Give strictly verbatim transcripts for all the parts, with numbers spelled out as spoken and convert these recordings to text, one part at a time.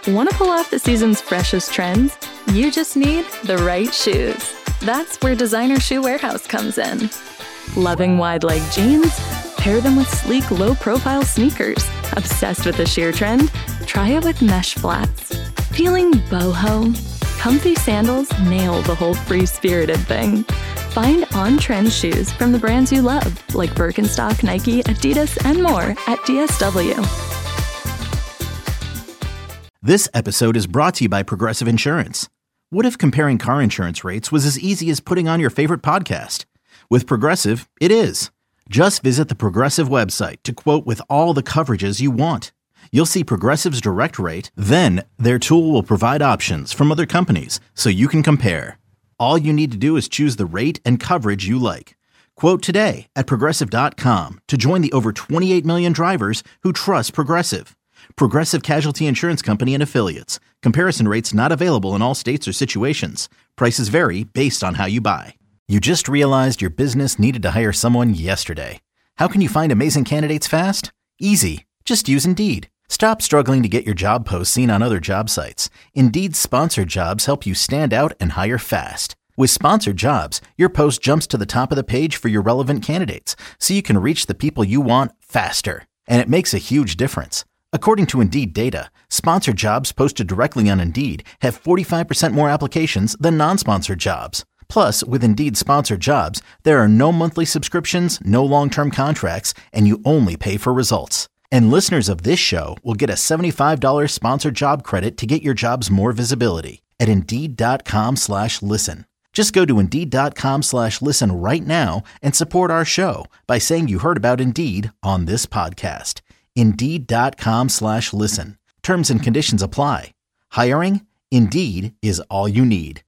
Want to pull off the season's freshest trends? You just need the right shoes. That's where Designer Shoe Warehouse comes in. Loving wide-leg jeans? Pair them with sleek, low-profile sneakers. Obsessed with the sheer trend? Try it with mesh flats. Feeling boho? Comfy sandals nail the whole free-spirited thing. Find on-trend shoes from the brands you love, like Birkenstock, Nike, Adidas, and more at D S W. This episode is brought to you by Progressive Insurance. What if comparing car insurance rates was as easy as putting on your favorite podcast? With Progressive, it is. Just visit the Progressive website to quote with all the coverages you want. You'll see Progressive's direct rate, then their tool will provide options from other companies so you can compare. All you need to do is choose the rate and coverage you like. Quote today at Progressive dot com to join the over twenty-eight million drivers who trust Progressive. Progressive Casualty Insurance Company and Affiliates. Comparison rates not available in all states or situations. Prices vary based on how you buy. You just realized your business needed to hire someone yesterday. How can you find amazing candidates fast? Easy. Just use Indeed. Stop struggling to get your job posts seen on other job sites. Indeed's sponsored jobs help you stand out and hire fast. With sponsored jobs, your post jumps to the top of the page for your relevant candidates, so you can reach the people you want faster. And it makes a huge difference. According to Indeed data, sponsored jobs posted directly on Indeed have forty-five percent more applications than non-sponsored jobs. Plus, with Indeed sponsored jobs, there are no monthly subscriptions, no long-term contracts, and you only pay for results. And listeners of this show will get a seventy-five dollars sponsored job credit to get your jobs more visibility at Indeed.com slash listen. Just go to Indeed.com slash listen right now and support our show by saying you heard about Indeed on this podcast. Indeed.com slash listen. Terms and conditions apply. Hiring? Indeed is all you need.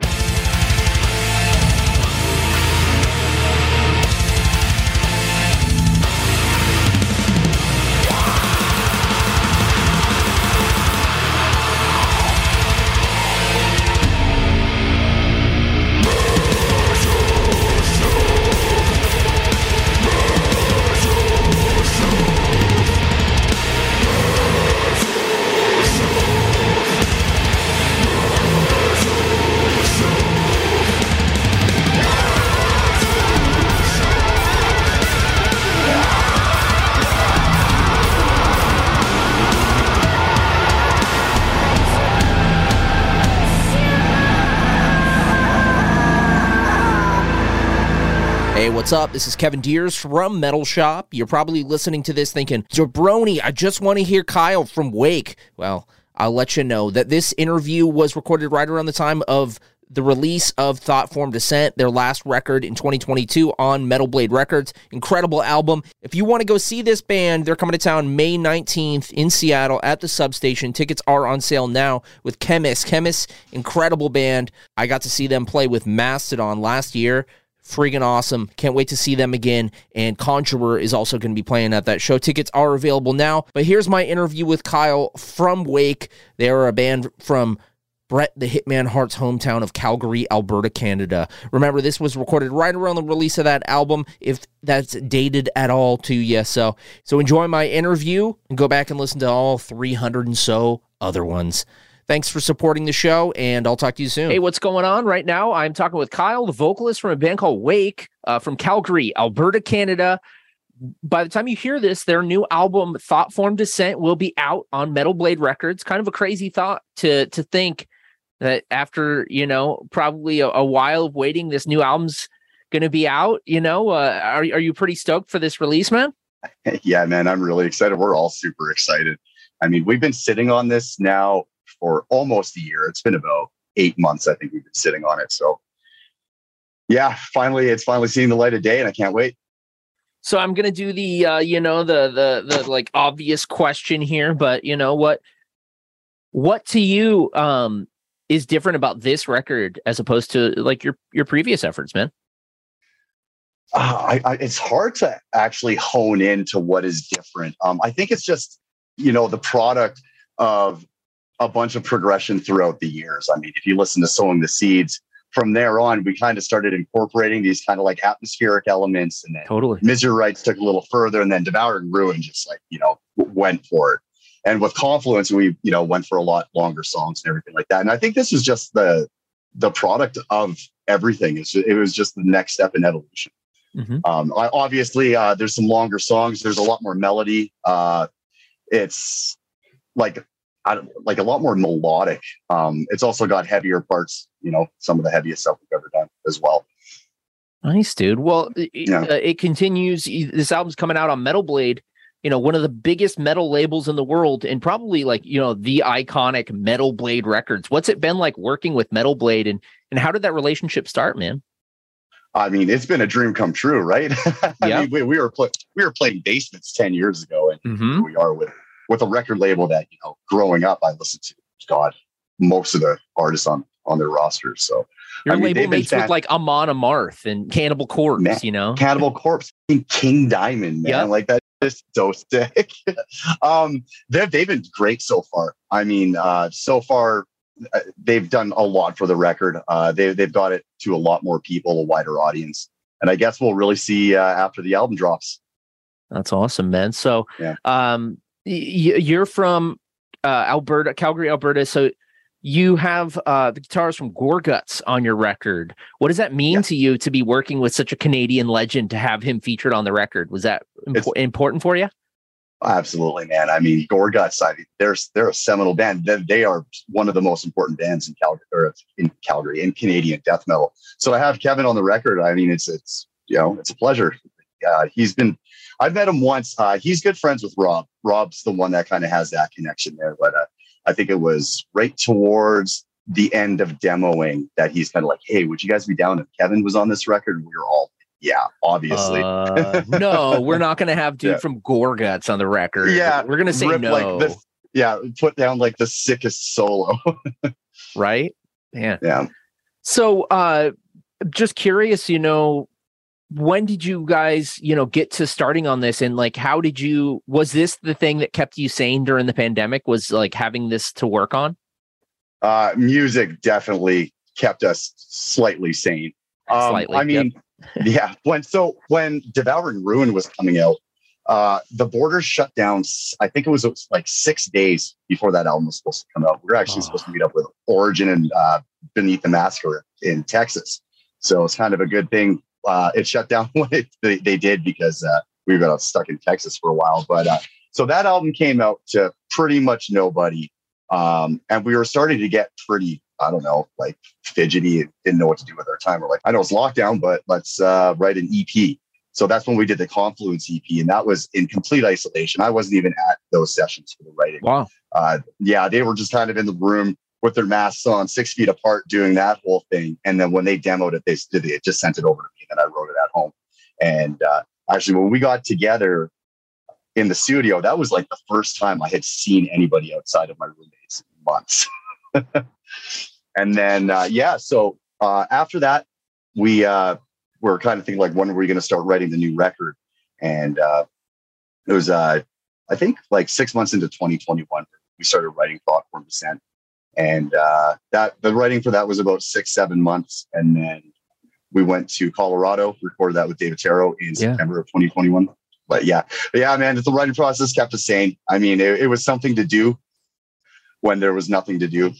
Hey, what's up? This is Kevin Deers from Metal Shop. You're probably listening to this thinking, Jabroni, I just want to hear Kyle from Wake. Well, I'll let you know that this interview was recorded right around the time of the release of Thought Form Descent, their last record in twenty twenty-two on Metal Blade Records. Incredible album. If you want to go see this band, they're coming to town May nineteenth in Seattle at the Substation. Tickets are on sale now with Chemist. Chemist, incredible band. I got to see them play with Mastodon last year. Freaking awesome. Can't wait to see them again. And Conjurer is also going to be playing at that show. Tickets are available now. But here's my interview with Kyle from Wake. They are a band from Bret the Hitman Hart's hometown of Calgary, Alberta, Canada. Remember, this was recorded right around the release of that album, if that's dated at all to you. So, so enjoy my interview and go back and listen to all three hundred and so other ones. Thanks for supporting the show, and I'll talk to you soon. Hey, what's going on right now? I'm talking with Kyle, the vocalist from a band called Wake, uh, from Calgary, Alberta, Canada. By the time you hear this, their new album, Thought Form Descent, will be out on Metal Blade Records. Kind of a crazy thought to to think that after, you know, probably a, a while of waiting, this new album's going to be out. You know, uh, are, are you pretty stoked for this release, man? Yeah, man, I'm really excited. We're all super excited. I mean, we've been sitting on this now for almost a year. It's been about eight months, I think we've been sitting on it. So yeah, finally, it's finally seeing the light of day and I can't wait. So I'm going to do the, uh, you know, the, the, the like obvious question here, but you know what, what to you um, is different about this record as opposed to like your, your previous efforts, man? Uh, I, I, it's hard to actually hone into what is different. Um, I think it's just, you know, the product of a bunch of progression throughout the years. I mean, if you listen to Sowing the Seeds, from there on, we kind of started incorporating these kind of like atmospheric elements, and then totally Misery Rites took a little further, and then Devouring Ruin just like, you know, went for it. and with Confluence, we, you know, went for a lot longer songs and everything like that. And I think this is just the, the product of everything. It's, it was just the next step in evolution. Mm-hmm. Um, I, obviously, uh, there's some longer songs. There's a lot more melody. Uh, it's like, I don't, like a lot more melodic. Um, it's also got heavier parts, you know, some of the heaviest stuff we've ever done as well. Nice, dude. Well, it, yeah. uh, it continues. This album's coming out on Metal Blade, you know, one of the biggest metal labels in the world, and probably like, you know, the iconic Metal Blade Records. What's it been like working with Metal Blade, and, and how did that relationship start, man? I mean, it's been a dream come true, right? I Yeah. mean, we, we were pl- we were playing basements ten years ago, and mm-hmm. here we are with with a record label that, you know, growing up, I listened to, God, most of the artists on on their rosters. So your I mean, label mates fan- with like Amon Amarth and Cannibal Corpse, man, you know, Cannibal Corpse, and King Diamond, man, yep. like that is so sick. um, they've they've been great so far. I mean, uh, so far. Uh, they've done a lot for the record. Uh, they, they've got it to a lot more people, a wider audience. And I guess we'll really see uh, after the album drops. That's awesome, man. So yeah. um, y- you're from uh, Alberta, Calgary, Alberta. So you have uh, the guitars from Gorguts on your record. What does that mean yeah. to you to be working with such a Canadian legend, to have him featured on the record? Was that impo- important for you? Absolutely, man. I mean, Gorguts, I mean, they're, they're a seminal band. They, they are one of the most important bands in Calgary, or in Calgary, in Canadian death metal. So to have Kevin on the record, I mean, it's, it's, you know, it's a pleasure. Uh, he's been, I've met him once. Uh, he's good friends with Rob. Rob's the one that kind of has that connection there. But uh, I think it was right towards the end of demoing that he's kind of like, hey, would you guys be down if Kevin was on this record? And we were all, yeah, obviously. Uh, no, we're not going to have dude yeah. from Gorguts on the record. Yeah. We're going to say no. Like the, yeah. Put down like the sickest solo. Right? Yeah. Yeah. So uh, just curious, you know, when did you guys, you know, get to starting on this? And like, how did you, was this the thing that kept you sane during the pandemic, was like having this to work on? Uh, music definitely kept us slightly sane. Um, Slightly, I mean, yep. yeah. When so when Devouring Ruin was coming out, uh, the borders shut down. I think it was, it was like six days before that album was supposed to come out. We were actually oh. supposed to meet up with Origin and uh, Beneath the Massacre in Texas. So it's kind of a good thing. Uh, it shut down when it, they, they did because uh, we got stuck in Texas for a while. But uh, so that album came out to pretty much nobody, um, and we were starting to get pretty, I don't know, like fidgety and didn't know what to do with our time. We're like, I know it's lockdown, but let's uh, write an E P. So that's when we did the Confluence E P, and that was in complete isolation. I wasn't even at those sessions for the writing. Wow. Uh, yeah, they were just kind of in the room with their masks on, six feet apart, doing that whole thing. And then when they demoed it, they did it, just sent it over to me, and I wrote it at home. And uh, actually, when we got together in the studio, that was like the first time I had seen anybody outside of my roommates in months. And then, uh, yeah, so uh, after that, we uh, were kind of thinking like, when are we going to start writing the new record? And uh, it was, uh, I think, like six months into twenty twenty-one, we started writing Thought Form Descent. And uh, that the writing for that was about six, seven months. And then we went to Colorado, recorded that with David Taro in yeah. September of twenty twenty-one. But yeah, but yeah, man, the writing process kept us sane. I mean, it, it was something to do when there was nothing to do.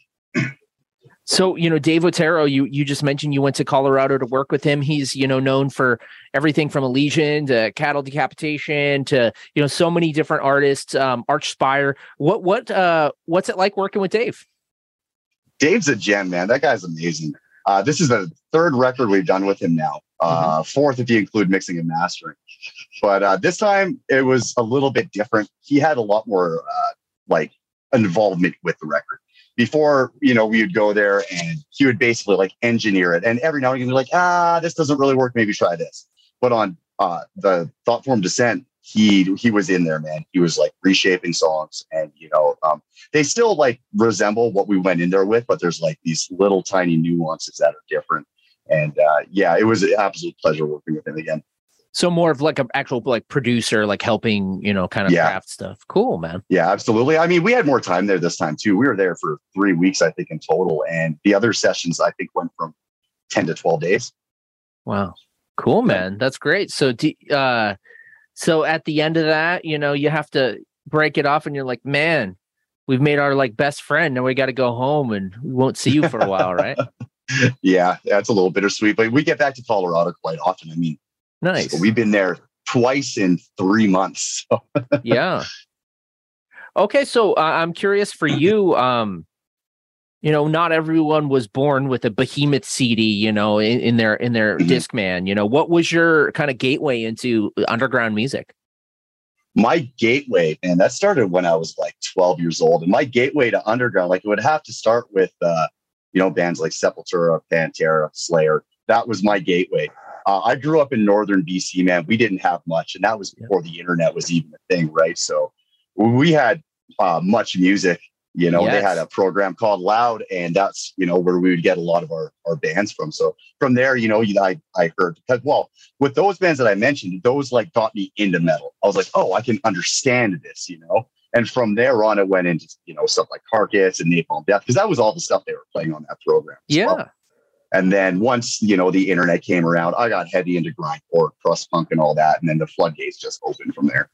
So, you know, Dave Otero, you you just mentioned you went to Colorado to work with him. He's, you know, known for everything from Elysian to Cattle Decapitation to, you know, so many different artists, um, Archspire. What, what, uh, what's it like working with Dave? Dave's a gem, man. That guy's amazing. Uh, this is the third record we've done with him now. Uh, mm-hmm. Fourth, if you include mixing and mastering. But uh, this time it was a little bit different. He had a lot more uh, like involvement with the record. Before, you know, we would go there and he would basically like engineer it. And every now and again, be like, ah, this doesn't really work. Maybe try this. But on uh, the Thought Form Descent, he he was in there, man. He was like reshaping songs. And, you know, um, they still like resemble what we went in there with, but there's like these little tiny nuances that are different. And uh, yeah, it was an absolute pleasure working with him again. So more of like an actual like producer, like helping, you know, kind of yeah. craft stuff. Cool, man. Yeah, absolutely. I mean, we had more time there this time too. We were there for three weeks, I think, in total. And the other sessions, I think, went from ten to twelve days. Wow. Cool, man. That's great. So, uh, so at the end of that, you know, you have to, break it off and you're like, man, we've made our like best friend. Now we got to go home and we won't see you for a while, right? Yeah, that's a little bittersweet, but we get back to Colorado quite often. I mean, nice. So we've been there twice in three months. So. Yeah. Okay. So uh, I'm curious for you, um, you know, not everyone was born with a behemoth C D, you know, in, in their, in their Mm-hmm. Discman. You know, what was your kind of gateway into underground music? My gateway, man, that started when I was like twelve years old. And my gateway to underground, like it would have to start with, uh, you know, bands like Sepultura, Pantera, Slayer. That was my gateway. Uh, I grew up in northern B C, man. We didn't have much. And that was before the internet was even a thing, right? So we had uh, much music. You know, yes. They had a program called Loud, and that's, you know, where we would get a lot of our, our bands from. So from there, you know, I, I heard, because, well, with those bands that I mentioned, those like got me into metal. I was like, oh, I can understand this, you know? And from there on, it went into, you know, stuff like Carcass and Napalm Death, because that was all the stuff they were playing on that program. Yeah. Well. And then once, you know, the internet came around, I got heavy into grindcore, crust punk and all that. And then the floodgates just opened from there.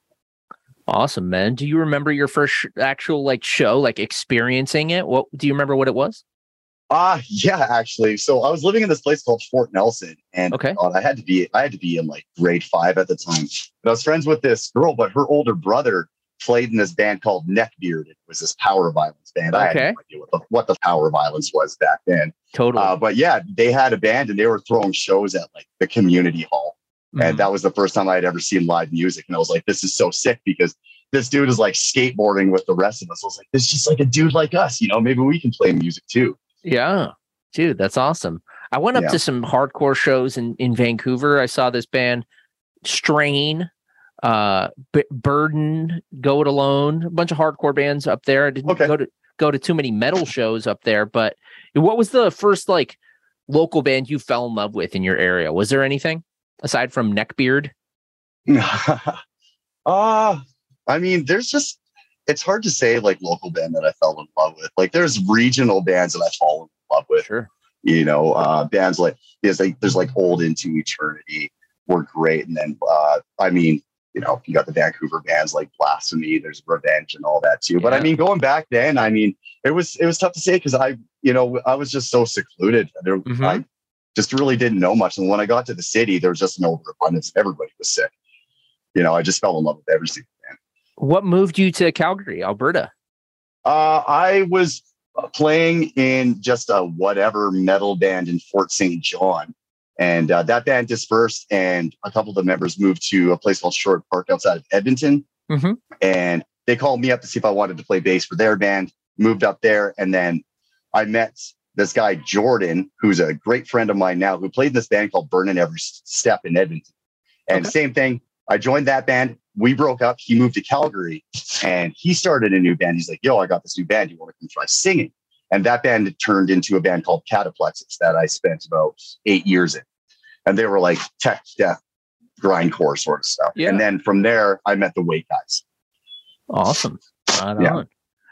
Awesome, man. Do you remember your first sh- actual like show, like experiencing it? What do you remember what it was? Ah, uh, yeah, actually. So I was living in this place called Fort Nelson, and okay. God, I had to be, I had to be in like grade five at the time. But I was friends with this girl, but her older brother played in this band called Neckbeard. It was this power violence band. Okay. I had no idea what the, what the power violence was back then. Totally. Uh, but yeah, they had a band and they were throwing shows at like the community hall. Mm-hmm. And that was the first time I had ever seen live music. And I was like, this is so sick because this dude is like skateboarding with the rest of us. I was like, this is just like a dude like us, you know, maybe we can play music too. Yeah, dude, that's awesome. I went up yeah. to some hardcore shows in, in Vancouver. I saw this band Strain, uh, B- Burden, Go It Alone, a bunch of hardcore bands up there. I didn't okay. go to go to too many metal shows up there, but what was the first like local band you fell in love with in your area? Was there anything aside from Neckbeard? uh I mean, there's just, it's hard to say like local band that I fell in love with. Like there's regional bands that I've fallen in love with. Sure. You know, uh, bands like, there's like, there's like Old Into Eternity were great. And then, uh, I mean, you know, you got the Vancouver bands like Blasphemy, there's Revenge and all that too. Yeah. But I mean, going back then, I mean, it was, it was tough to say because I, you know, I was just so secluded. There, mm-hmm. I just really didn't know much. And when I got to the city, there was just an overabundance. Everybody was sick. You know, I just fell in love with every single band. What moved you to Calgary, Alberta? Uh, I was playing in just a whatever metal band in Fort Saint John. And uh, that band dispersed and a couple of the members moved to a place called Short Park outside of Edmonton. Mm-hmm. And they called me up to see if I wanted to play bass for their band, moved up there. And then I met this guy, Jordan, who's a great friend of mine now, who played in this band called Burnin' Every Step in Edmonton. And okay. Same thing. I joined that band. We broke up. He moved to Calgary and he started a new band. He's like, yo, I got this new band. You want to come try singing? And that band turned into a band called Cataplexus that I spent about eight years in. And they were like tech, death, grindcore sort of stuff. Yeah. And then from there, I met the Wake guys. Awesome. Right yeah. on.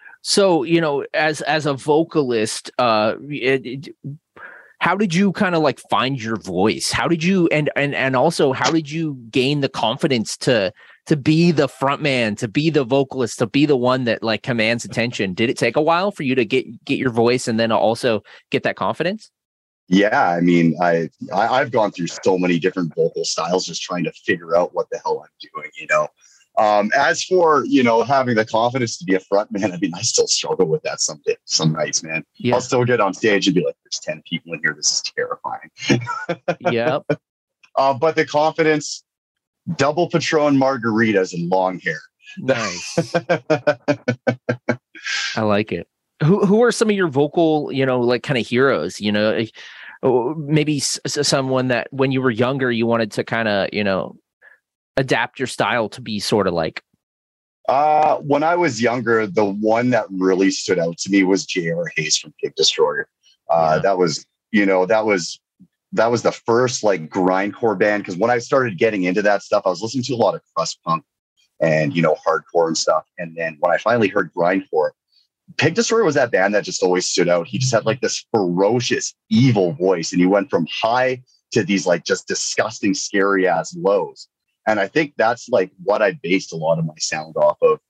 So, you know, as as a vocalist, uh, it, it, how did you kind of like find your voice? How did you and and and also how did you gain the confidence to to be the front man, to be the vocalist, to be the one that like commands attention? Did it take a while for you to get get your voice and then also get that confidence? Yeah, I mean, I, I I've gone through so many different vocal styles, just trying to figure out what the hell I'm doing. You know, um, as for you know having the confidence to be a front man, I mean, I still struggle with that some days, some nights, man. Yeah. I'll still get on stage and be like, "There's ten people in here. This is terrifying." Yep. Uh, but the confidence, double Patron margaritas and long hair. Nice. I like it. Who who are some of your vocal, you know, like kind of heroes? You know, maybe s- someone that when you were younger you wanted to kind of, you know, adapt your style to be sort of like. Uh, when I was younger, the one that really stood out to me was J R Hayes from Pig Destroyer. Uh, yeah. That was, you know, that was that was the first like grindcore band. Because when I started getting into that stuff, I was listening to a lot of crust punk and, you know, hardcore and stuff. And then when I finally heard grindcore, Pig Destroyer was that band that just always stood out. He just had like this ferocious, evil voice, and he went from high to these like just disgusting, scary ass lows. And I think that's like what I based a lot of my sound off of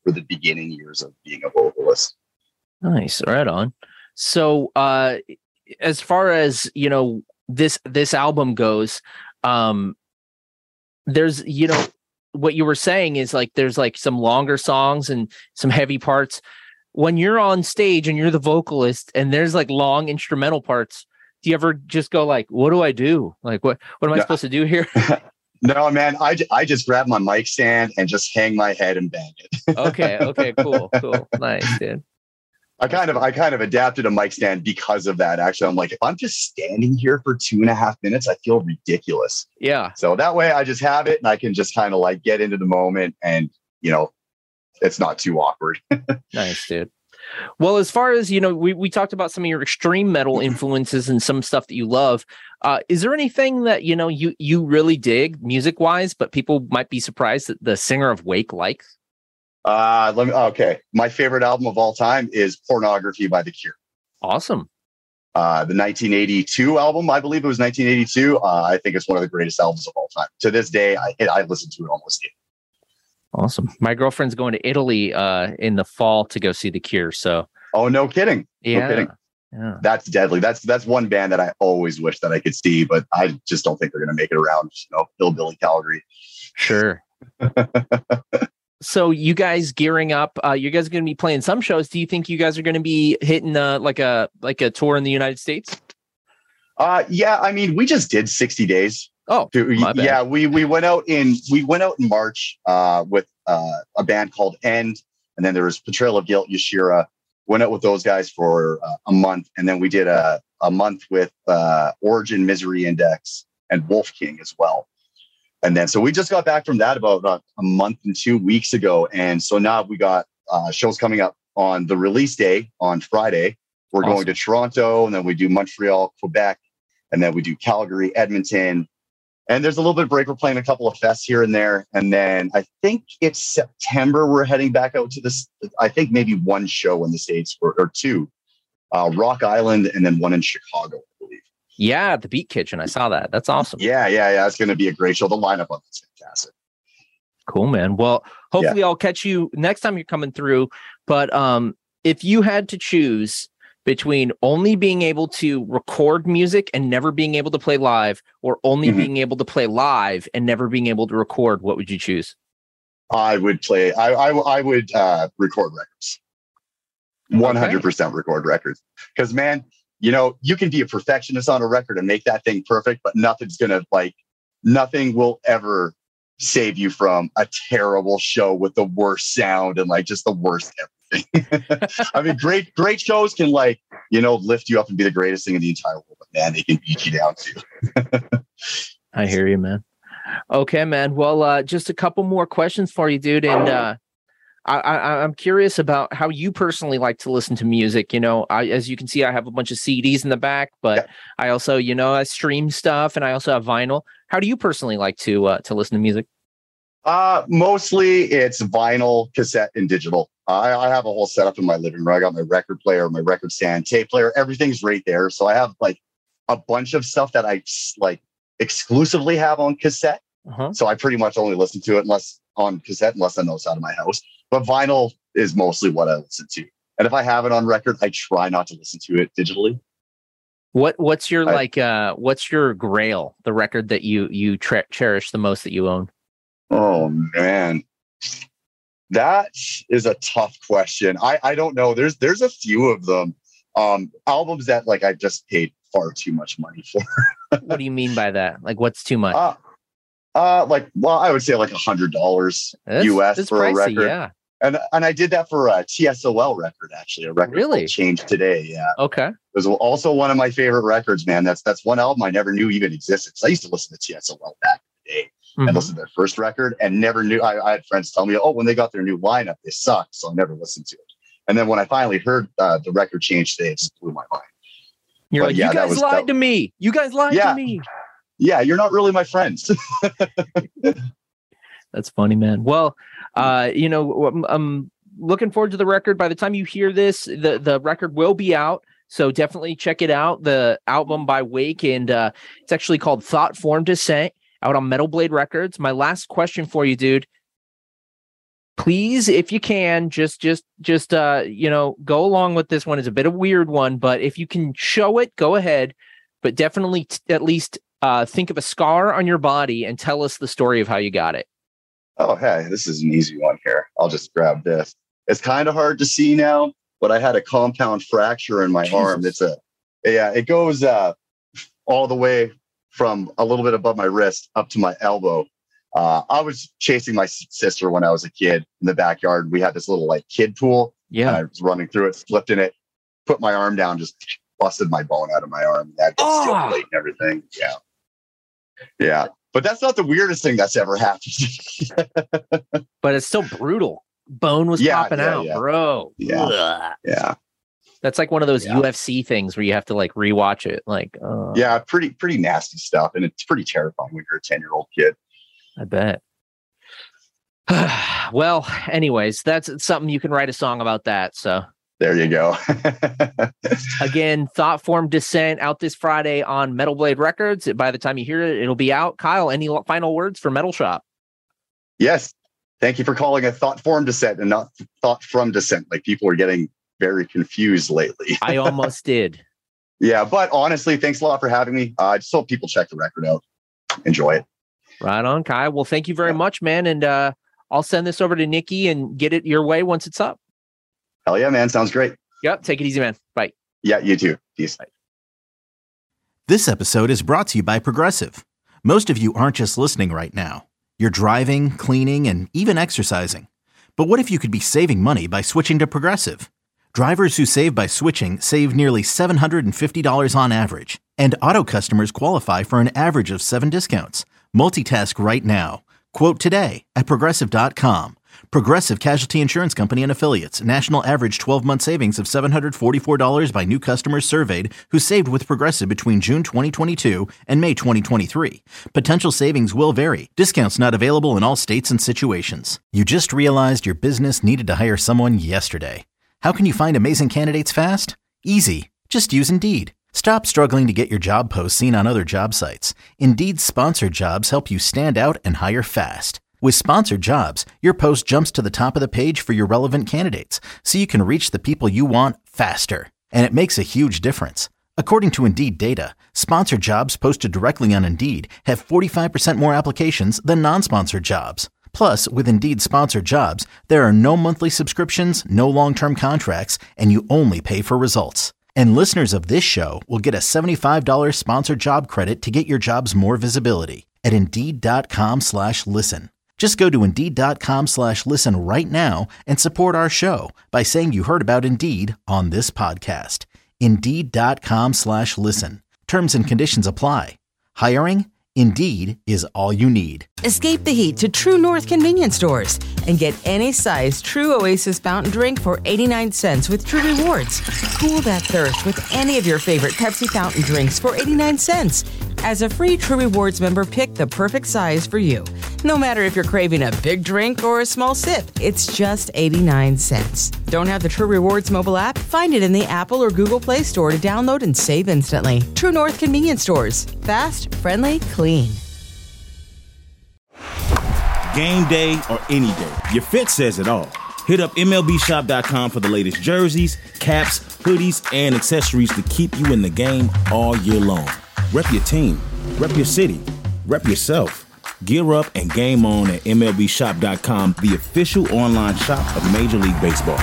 for the beginning years of being a vocalist. Nice, right on. So, uh, as far as you know, this this album goes, um, there's you know what you were saying is like there's like some longer songs and some heavy parts. When you're on stage and you're the vocalist and there's like long instrumental parts, do you ever just go like, "What do I do? Like, what what am I No. supposed to do here?" No, man, I, j- I just grab my mic stand and just hang my head and bang it. Okay, okay, cool, cool, nice, dude. I kind of I kind of adapted a mic stand because of that. Actually, I'm like, if I'm just standing here for two and a half minutes, I feel ridiculous. Yeah. So that way I just have it and I can just kind of like get into the moment and, you know, it's not too awkward. Nice, dude. Well, as far as, you know, we, we talked about some of your extreme metal influences and some stuff that you love. Uh, is there anything that, you know, you, you really dig music wise, but people might be surprised that the singer of Wake likes? Uh, let me, okay. My favorite album of all time is Pornography by The Cure. Awesome. Uh, the nineteen eighty-two album, I believe it was nineteen eighty-two. Uh, I think it's one of the greatest albums of all time. To this day, I, I listen to it almost daily. Awesome. My girlfriend's going to Italy uh, in the fall to go see The Cure. So, Oh, no kidding. yeah. No kidding. Yeah. That's deadly. That's that's one band that I always wish that I could see, but I just don't think they're going to make it around. You know, Hillbilly Calgary. Sure. So you guys gearing up, uh, you guys are going to be playing some shows. Do you think you guys are going to be hitting uh, like a like a tour in the United States? Uh, yeah, I mean, we just did sixty days. Oh, my bad. Yeah, we we went out in we went out in March uh, with uh, a band called End, and then there was Betrayal of Guilt, Yashira. Went out with those guys for uh, a month, and then we did a a month with uh, Origin, Misery Index, and Wolf King as well. And then, so we just got back from that about uh, a month and two weeks ago. And so now we got uh, shows coming up on the release day on Friday. We're Awesome. going to Toronto, and then we do Montreal, Quebec, and then we do Calgary, Edmonton. And there's a little bit of break. We're playing a couple of fests here and there. And then I think it's September. We're heading back out to this, I think maybe one show in the States or, or two, uh, Rock Island, and then one in Chicago, I believe. Yeah, the Beat Kitchen. I saw that. That's awesome. Yeah, yeah, yeah. It's going to be a great show. The lineup on it's fantastic. Cool, man. Well, hopefully I'll catch you next time you're coming through. But um, if you had to choose between only being able to record music and never being able to play live, or only Mhm. being able to play live and never being able to record, what would you choose? I would play, I, I, I would uh, record records. one hundred percent record records. Because, man, you know, you can be a perfectionist on a record and make that thing perfect, but nothing's going to like, nothing will ever save you from a terrible show with the worst sound and like just the worst everything. I mean, great, great shows can like, you know, lift you up and be the greatest thing in the entire world, but man, they can beat you down too. I hear you, man. Okay, man. Well, uh, just a couple more questions for you, dude. And uh, I, I, I'm curious about how you personally like to listen to music. You know, I, as you can see, I have a bunch of C Ds in the back, but Yeah. I also, you know, I stream stuff and I also have vinyl. How do you personally like to uh, to listen to music? Uh, mostly it's vinyl, cassette, and digital. I, I have a whole setup in my living room. I got my record player, my record stand, tape player, everything's right there. So I have like a bunch of stuff that I like exclusively have on cassette. Uh-huh. So I pretty much only listen to it unless on cassette, unless I know it's out of my house. But vinyl is mostly what I listen to. And if I have it on record, I try not to listen to it digitally. What what's your I- like? Uh, what's your grail? The record that you you tre- cherish the most that you own? Oh man, that is a tough question. I, I don't know. There's there's a few of them. Um, albums that like I just paid far too much money for. What do you mean by that? Like, what's too much? Uh, uh like well, I would say like a hundred dollars That's- U S that's for a pricey, record. yeah. And and I did that for a T S O L record, actually, a record Really? called Change Today. Yeah. Okay. It was also one of my favorite records, man. That's that's one album I never knew even existed. 'Cause I used to listen to T S O L back in the day Mhm. and listen to their first record and never knew. I, I had friends tell me, oh, when they got their new lineup, they sucked. So I never listened to it. And then when I finally heard uh, the record Change Today, it just blew my mind. You're But like, yeah, you that guys was- lied that- to me. You guys lied Yeah. to me. Yeah, you're not really my friends. That's funny, man. Well, uh, you know, I'm, I'm looking forward to the record. By the time you hear this, the, the record will be out. So definitely check it out. The album by Wake, and uh, it's actually called Thought Form Descent, out on Metal Blade Records. My last question for you, dude. please, if you can, just, just, just, uh, you know, go along with this one. It's a bit of a weird one, but if you can show it, go ahead. But definitely t- at least uh, think of a scar on your body and tell us the story of how you got it. Oh, hey, this is an easy one here. I'll just grab this. It's kind of hard to see now, but I had a compound fracture in my Jesus. arm. It's a, yeah, it goes uh, all the way from a little bit above my wrist up to my elbow. Uh, I was chasing my sister when I was a kid in the backyard. We had this little like kid pool. Yeah. I was running through it, slipped in it, put my arm down, just busted my bone out of my arm. That gets oh. still late and everything. Yeah. Yeah. But that's not the weirdest thing that's ever happened. But it's still brutal. Bone was yeah, popping yeah, out, yeah. bro. Yeah. Ugh. Yeah. That's like one of those yeah. U F C things where you have to like rewatch it. Like, uh, yeah, pretty, pretty nasty stuff. And it's pretty terrifying when you're a ten year old kid. I bet. Well, anyways, that's something you can write a song about that. So there you go. Again, Thought Form Descent out this Friday on Metal Blade Records. By the time you hear it, it'll be out. Kyle, any final words for Metal Shop? Yes. Thank you for calling it Thought Form Descent and not Thought From Descent. Like people are getting very confused lately. I almost did. Yeah. But honestly, thanks a lot for having me. I uh, just hope people check the record out. Enjoy it. Right on, Kyle. Well, thank you very yeah. much, man. And uh, I'll send this over to Nikki and get it your way once it's up. Hell yeah, man. Sounds great. Yep. Take it easy, man. Bye. Yeah, you too. Peace. Bye. This episode is brought to you by Progressive. Most of you aren't just listening right now. You're driving, cleaning, and even exercising. But what if you could be saving money by switching to Progressive? Drivers who save by switching save nearly seven hundred fifty dollars on average. And auto customers qualify for an average of seven discounts. Multitask right now. Quote today at Progressive dot com. Progressive Casualty Insurance Company and Affiliates. National average twelve-month savings of seven hundred forty-four dollars by new customers surveyed who saved with Progressive between June twenty twenty-two and May twenty twenty-three. Potential savings will vary. Discounts not available in all states and situations. You just realized your business needed to hire someone yesterday. How can you find amazing candidates fast? Easy. Just use Indeed. Stop struggling to get your job posts seen on other job sites. Indeed's sponsored jobs help you stand out and hire fast. With sponsored jobs, your post jumps to the top of the page for your relevant candidates, so you can reach the people you want faster. And it makes a huge difference. According to Indeed data, sponsored jobs posted directly on Indeed have forty-five percent more applications than non-sponsored jobs. Plus, with Indeed sponsored jobs, there are no monthly subscriptions, no long-term contracts, and you only pay for results. And listeners of this show will get a seventy-five dollars sponsored job credit to get your jobs more visibility at Indeed.com slash listen. Just go to Indeed.com slash listen right now and support our show by saying you heard about Indeed on this podcast. Indeed.com slash listen. Terms and conditions apply. Hiring? Indeed is all you need. Escape the heat to True North convenience stores and get any size True Oasis fountain drink for eighty-nine cents with True Rewards. Cool that thirst with any of your favorite Pepsi fountain drinks for eighty-nine cents. As a free True Rewards member, pick the perfect size for you. No matter if you're craving a big drink or a small sip, it's just eighty-nine cents. Don't have the True Rewards mobile app? Find it in the Apple or Google Play Store to download and save instantly. True North convenience stores. Fast, friendly, clean. Game day or any day, your fit says it all. Hit up M L B shop dot com for the latest jerseys, caps, hoodies, and accessories to keep you in the game all year long. Rep your team, rep your city, rep yourself. Gear up and game on at M L B shop dot com, the official online shop of Major League Baseball.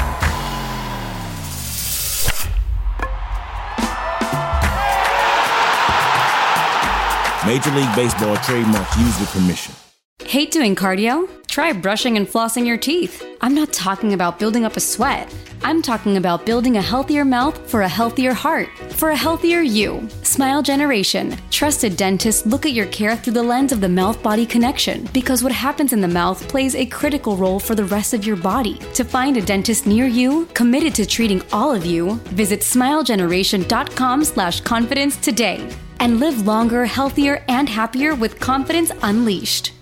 Major League Baseball trademark used with permission. Hate doing cardio? Try brushing and flossing your teeth. I'm not talking about building up a sweat. I'm talking about building a healthier mouth for a healthier heart, for a healthier you. Smile Generation. Trusted dentists look at your care through the lens of the mouth-body connection, because what happens in the mouth plays a critical role for the rest of your body. To find a dentist near you, committed to treating all of you, visit smilegeneration.com slash confidence today and live longer, healthier, and happier with confidence unleashed.